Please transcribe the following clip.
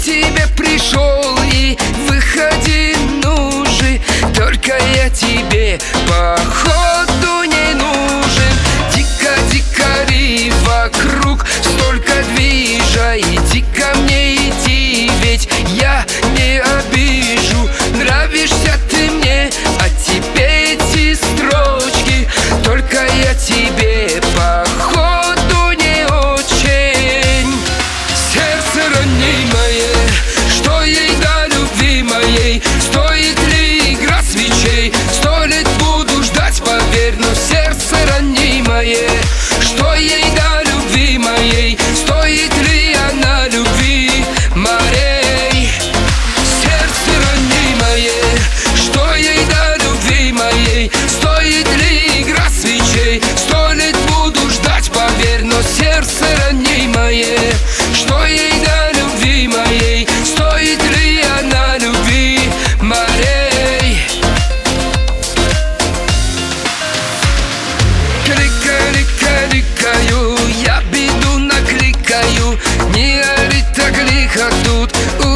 тебе пришел и выходи, ну же. Только я тебе походу не нужен. Дико-дикари вокруг, столько движа. Иди ко мне, иди, ведь я не обижу. Нравишься ты мне, а тебе эти строчки. Только я тебе походу не очень. Сердце ранимое, что ей до любви моей? Стоит ли игра свечей? 100 лет буду ждать, поверь. Но сердце ранимое, что ей до любви моей? Стоит ли она любви моей? Сердце ранимое, что ей до любви моей? Стоит ли игра свечей? 100 лет буду ждать, поверь. Но сердце ранимое, что ей до любви моей? Стоит ли она любви моей? Кликаю, я беду накликаю. Не ори так лихо тут.